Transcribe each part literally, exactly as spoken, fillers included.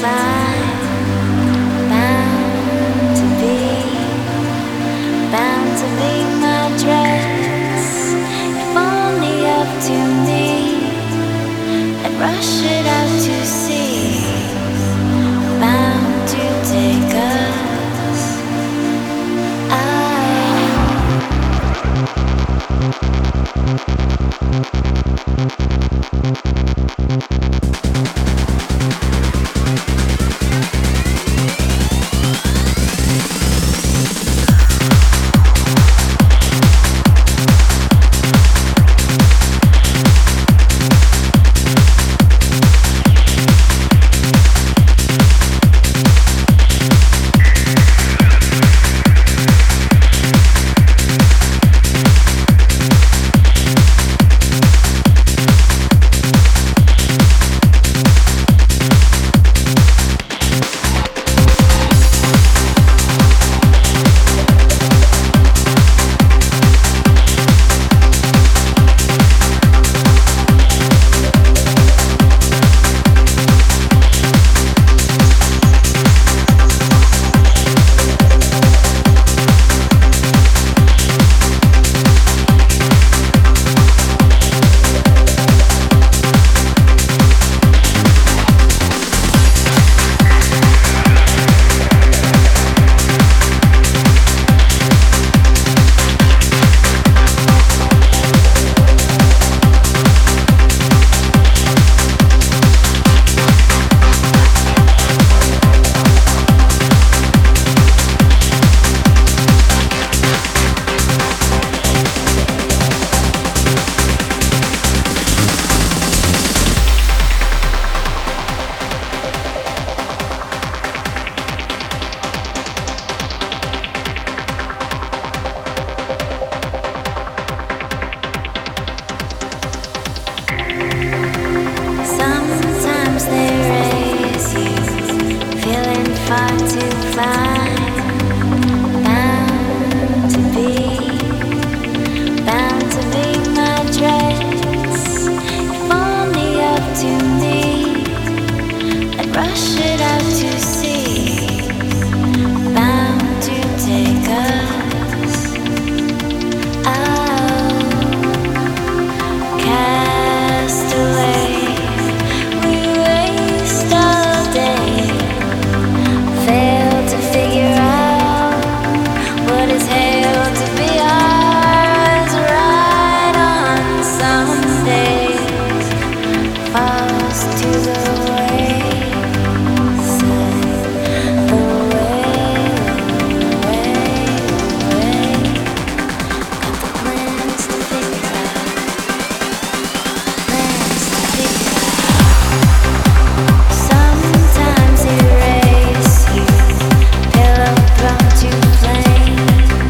find, bound to be, bound to be my dress. If only up to me, I'd rush it out to sea, bound to take us far too fine, bound to be, bound to be my dress. If only up to me, I'd rush it out to sea, bound to take us out, cast away. We waste all day, fail to figure out what is held to be ours. Right on some days, falls to the wayside, the way, way, way. Got the plans to figure out, plans to figure out. Sometimes erase you, pillow thrown to flame,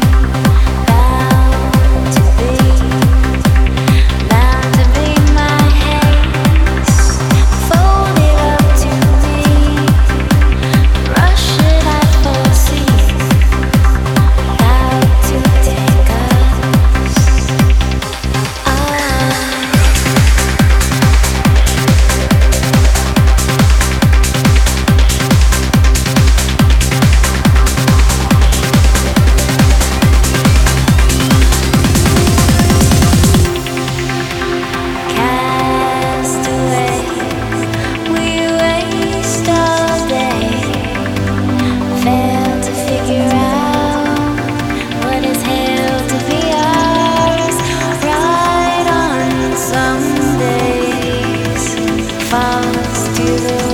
bound to be, bound to be my haze, fold it up to me, rush it out for sea, bound to take us on. Cast away, we waste all day, fail to figure out what is held to be ours. Right on some days, falls to the